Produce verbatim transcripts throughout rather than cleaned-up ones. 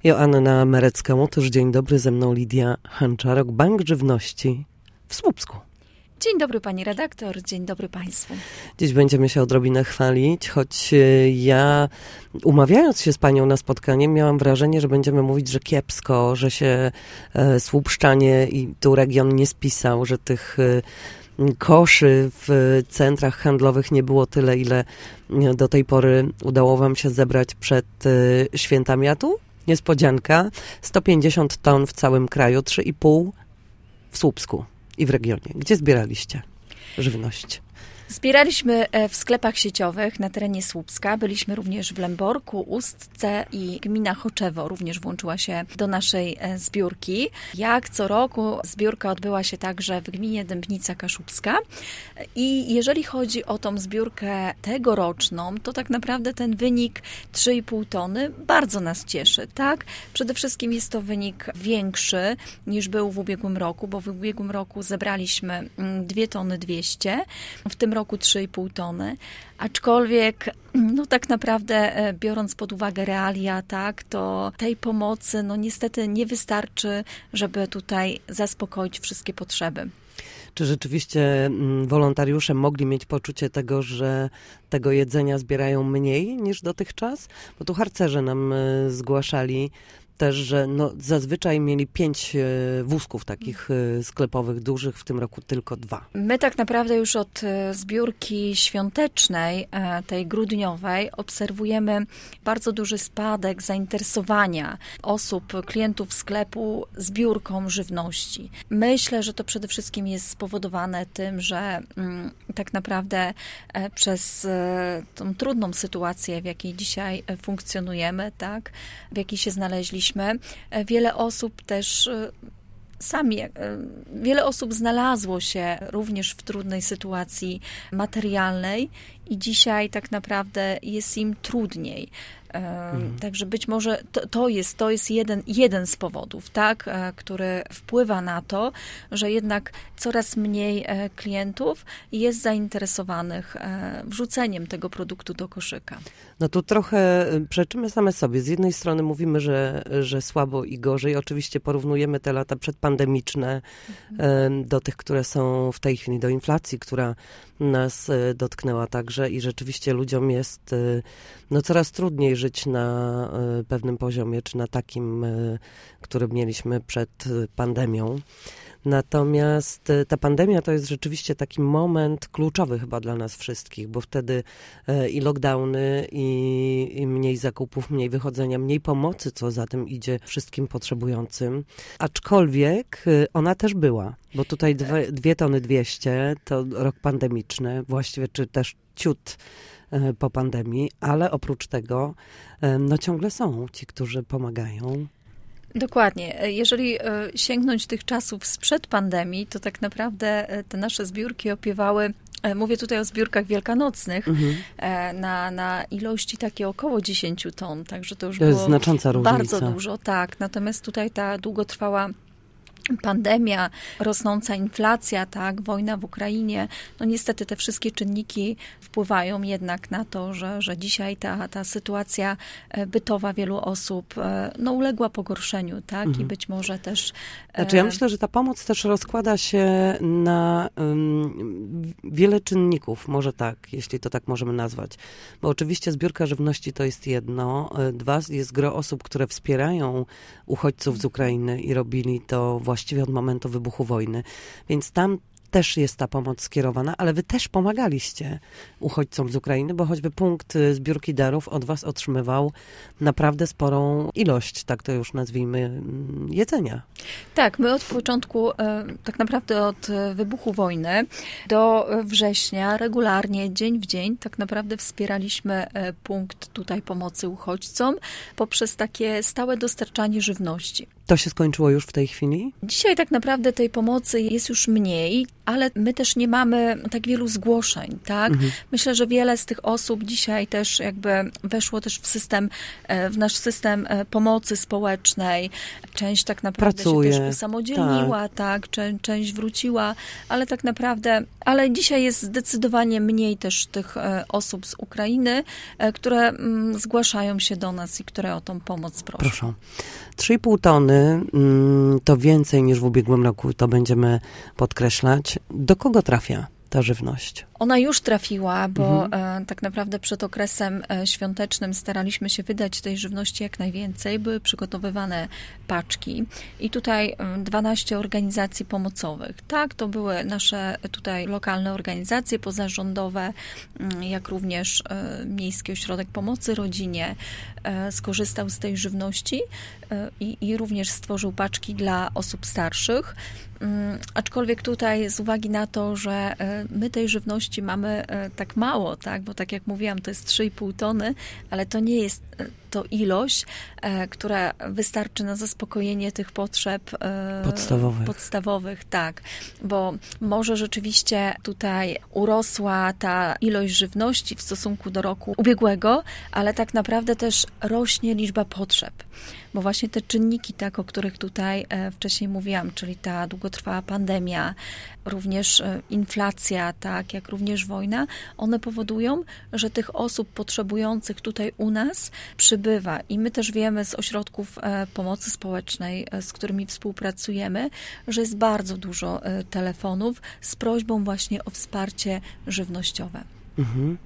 Joanna Merecka-Motysz, dzień dobry, ze mną Lidia Hanczarok, Bank Żywności w Słupsku. Dzień dobry pani redaktor, dzień dobry państwu. Dziś będziemy się odrobinę chwalić, choć ja umawiając się z panią na spotkanie miałam wrażenie, że będziemy mówić, że kiepsko, że się e, Słupszczanie i tu region nie spisał, że tych e, koszy w centrach handlowych nie było tyle, ile do tej pory udało wam się zebrać przed e, świętami. A tu niespodzianka, sto pięćdziesiąt ton w całym kraju, trzy i pół w Słupsku i w regionie. Gdzie zbieraliście żywność? Zbieraliśmy w sklepach sieciowych na terenie Słupska. Byliśmy również w Lęborku, Ustce i gmina Choczewo również włączyła się do naszej zbiórki. Jak co roku zbiórka odbyła się także w gminie Dębnica Kaszubska. I jeżeli chodzi o tą zbiórkę tegoroczną, to tak naprawdę ten wynik trzy i pół tony bardzo nas cieszy. Tak? Przede wszystkim jest to wynik większy niż był w ubiegłym roku, bo w ubiegłym roku zebraliśmy dwie tony dwieście, w tym roku trzy i pół tony, aczkolwiek no tak naprawdę biorąc pod uwagę realia, tak, to tej pomocy no niestety nie wystarczy, żeby tutaj zaspokoić wszystkie potrzeby. Czy rzeczywiście wolontariusze mogli mieć poczucie tego, że tego jedzenia zbierają mniej niż dotychczas? Bo tu harcerze nam zgłaszali też, że no, zazwyczaj mieli pięć wózków takich sklepowych dużych, w tym roku tylko dwa. My tak naprawdę już od zbiórki świątecznej, tej grudniowej, obserwujemy bardzo duży spadek zainteresowania osób, klientów sklepu zbiórką żywności. Myślę, że to przede wszystkim jest spowodowane tym, że mm, tak naprawdę przez tą trudną sytuację, w jakiej dzisiaj funkcjonujemy, tak, w jakiej się znaleźliśmy, wiele osób też sami, wiele osób znalazło się również w trudnej sytuacji materialnej i dzisiaj tak naprawdę jest im trudniej. Hmm. Także być może to, to jest, to jest jeden, jeden z powodów, tak, który wpływa na to, że jednak coraz mniej klientów jest zainteresowanych wrzuceniem tego produktu do koszyka. No tu trochę przeczymy same sobie. Z jednej strony mówimy, że, że słabo i gorzej. Oczywiście porównujemy te lata przedpandemiczne hmm. do tych, które są w tej chwili, do inflacji, która nas dotknęła także i rzeczywiście ludziom jest no, coraz trudniej żyć na pewnym poziomie, czy na takim, który mieliśmy przed pandemią. Natomiast ta pandemia to jest rzeczywiście taki moment kluczowy chyba dla nas wszystkich, bo wtedy i lockdowny, i, i mniej zakupów, mniej wychodzenia, mniej pomocy, co za tym idzie wszystkim potrzebującym. Aczkolwiek ona też była, bo tutaj dwie, dwie tony dwieście to rok pandemiczny, właściwie czy też ciut po pandemii, ale oprócz tego no ciągle są ci, którzy pomagają. Dokładnie. Jeżeli sięgnąć tych czasów sprzed pandemii, to tak naprawdę te nasze zbiórki opiewały, mówię tutaj o zbiórkach wielkanocnych, mhm. na, na ilości takie około dziesięć ton, także to już to jest było znacząca różnica. Bardzo dużo, tak. Natomiast tutaj ta długotrwała pandemia, rosnąca inflacja, tak, wojna w Ukrainie, no niestety te wszystkie czynniki wpływają jednak na to, że, że dzisiaj ta, ta sytuacja bytowa wielu osób no, uległa pogorszeniu, tak, mhm. i być może też... Znaczy ja myślę, że ta pomoc też rozkłada się na um, wiele czynników, może tak, jeśli to tak możemy nazwać, bo oczywiście zbiórka żywności to jest jedno, dwa, jest gro osób, które wspierają uchodźców z Ukrainy i robili to właśnie właściwie od momentu wybuchu wojny. Więc tam też jest ta pomoc skierowana, ale wy też pomagaliście uchodźcom z Ukrainy, bo choćby punkt zbiórki darów od was otrzymywał naprawdę sporą ilość, tak to już nazwijmy, jedzenia. Tak, my od początku, tak naprawdę od wybuchu wojny do września regularnie, dzień w dzień, tak naprawdę wspieraliśmy punkt tutaj pomocy uchodźcom poprzez takie stałe dostarczanie żywności. To się skończyło już w tej chwili? Dzisiaj tak naprawdę tej pomocy jest już mniej, ale my też nie mamy tak wielu zgłoszeń, tak? Mhm. Myślę, że wiele z tych osób dzisiaj też jakby weszło też w system, w nasz system pomocy społecznej. Część tak naprawdę Pracuje. się też usamodzielniła, tak, tak? Część wróciła, ale tak naprawdę, ale dzisiaj jest zdecydowanie mniej też tych osób z Ukrainy, które zgłaszają się do nas i które o tą pomoc proszą. Proszę. trzy i pół tony to więcej niż w ubiegłym roku, to będziemy podkreślać. Do kogo trafia ta żywność? Ona już trafiła, bo mhm. e, tak naprawdę przed okresem e, świątecznym staraliśmy się wydać tej żywności jak najwięcej. Były przygotowywane paczki i tutaj e, dwanaście organizacji pomocowych. Tak, to były nasze tutaj lokalne organizacje pozarządowe, m, jak również e, Miejski Ośrodek Pomocy Rodzinie e, skorzystał z tej żywności e, i, i również stworzył paczki dla osób starszych. Um, aczkolwiek tutaj z uwagi na to, że e, my tej żywności mamy tak mało, tak? Bo tak jak mówiłam, to jest trzy i pół tony, ale to nie jest to ilość, która wystarczy na zaspokojenie tych potrzeb podstawowych. podstawowych, tak. Bo może rzeczywiście tutaj urosła ta ilość żywności w stosunku do roku ubiegłego, ale tak naprawdę też rośnie liczba potrzeb. Bo właśnie te czynniki, tak, o których tutaj wcześniej mówiłam, czyli ta długotrwała pandemia, również inflacja, tak, jak również wojna, one powodują, że tych osób potrzebujących tutaj u nas przybywa. I my też wiemy z ośrodków pomocy społecznej, z którymi współpracujemy, że jest bardzo dużo telefonów z prośbą właśnie o wsparcie żywnościowe. Mhm.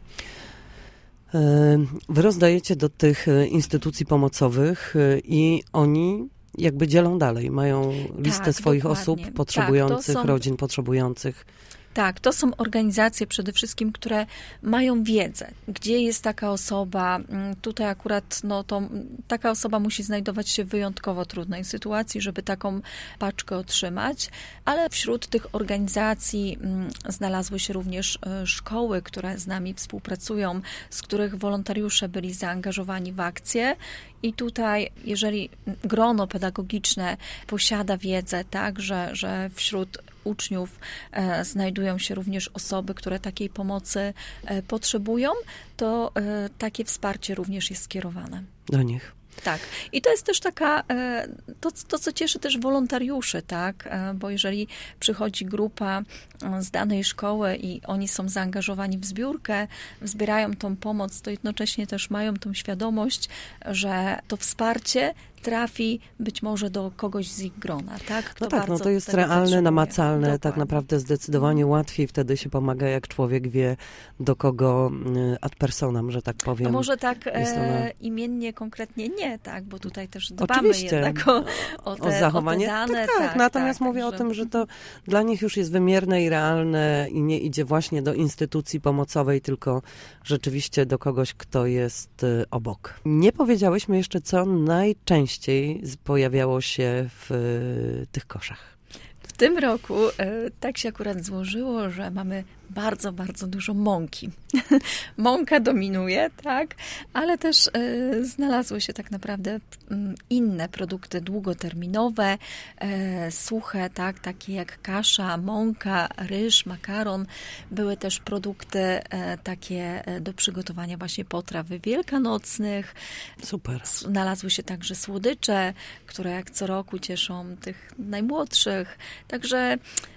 Wy rozdajecie do tych instytucji pomocowych i oni jakby dzielą dalej, mają listę tak, swoich dokładnie. osób potrzebujących, tak, są... rodzin potrzebujących. Tak, to są organizacje przede wszystkim, które mają wiedzę, gdzie jest taka osoba. Tutaj akurat no, to, taka osoba musi znajdować się w wyjątkowo trudnej sytuacji, żeby taką paczkę otrzymać, ale wśród tych organizacji m, znalazły się również szkoły, które z nami współpracują, z których wolontariusze byli zaangażowani w akcję. I tutaj, jeżeli grono pedagogiczne posiada wiedzę, tak, że, że wśród uczniów e, znajdują się również osoby, które takiej pomocy e, potrzebują, to e, takie wsparcie również jest skierowane do nich. Tak. I to jest też taka, to, to co cieszy też wolontariuszy, tak, bo jeżeli przychodzi grupa z danej szkoły i oni są zaangażowani w zbiórkę, zbierają tą pomoc, to jednocześnie też mają tą świadomość, że to wsparcie trafi być może do kogoś z ich grona, tak? Kto no tak, no to jest realne, namacalne, Dokładnie. Tak naprawdę zdecydowanie mhm. łatwiej wtedy się pomaga, jak człowiek wie, do kogo ad personam, że tak powiem. A może tak e, imiennie, konkretnie nie, tak? Bo tutaj też dbamy Oczywiście. jednak o, o, te, o zachowanie. O te dane. Tak, tak, tak natomiast tak, mówię że... o tym, że to dla nich już jest wymierne i realne i nie idzie właśnie do instytucji pomocowej, tylko rzeczywiście do kogoś, kto jest obok. Nie powiedziałyśmy jeszcze, co najczęściej pojawiało się w tych koszach. W tym roku tak się akurat złożyło, że mamy bardzo, bardzo dużo mąki. Mąka dominuje, tak, ale też y, znalazły się tak naprawdę y, inne produkty długoterminowe, y, suche, tak, takie jak kasza, mąka, ryż, makaron. Były też produkty y, takie do przygotowania właśnie potraw wielkanocnych. Super. Znalazły się także słodycze, które jak co roku cieszą tych najmłodszych. Także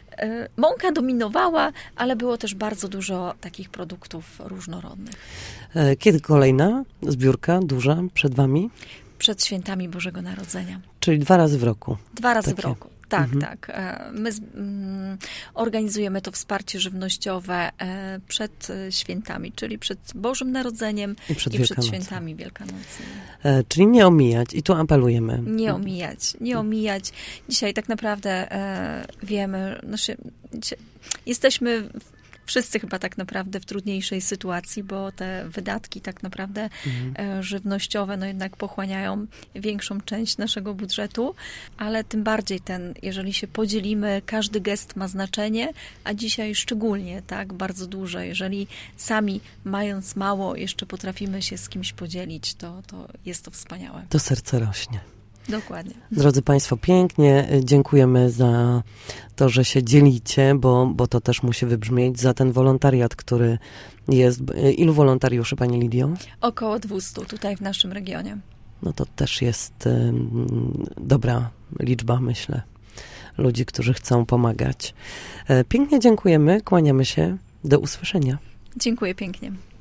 mąka dominowała, ale było też bardzo dużo takich produktów różnorodnych. Kiedy kolejna zbiórka duża przed wami? Przed świętami Bożego Narodzenia. Czyli dwa razy w roku? Dwa razy Takie. w roku. Tak, mhm. tak. My z, mm, organizujemy to wsparcie żywnościowe przed świętami, czyli przed Bożym Narodzeniem i przed, i przed świętami wielkanocnymi. E, czyli nie omijać i tu apelujemy. Nie omijać, nie omijać. Dzisiaj tak naprawdę e, wiemy, znaczy, jesteśmy wszyscy chyba tak naprawdę w trudniejszej sytuacji, bo te wydatki tak naprawdę mhm. żywnościowe no jednak pochłaniają większą część naszego budżetu, ale tym bardziej ten, jeżeli się podzielimy, każdy gest ma znaczenie, a dzisiaj szczególnie, tak, bardzo duże. Jeżeli sami mając mało jeszcze potrafimy się z kimś podzielić, to, to jest to wspaniałe. To serce rośnie. Dokładnie. Drodzy Państwo, pięknie dziękujemy za to, że się dzielicie, bo, bo to też musi wybrzmieć, za ten wolontariat, który jest. Ilu wolontariuszy, Pani Lidio? Około dwieście tutaj w naszym regionie. No to też jest um, dobra liczba, myślę, ludzi, którzy chcą pomagać. Pięknie dziękujemy, kłaniamy się. Do usłyszenia. Dziękuję pięknie.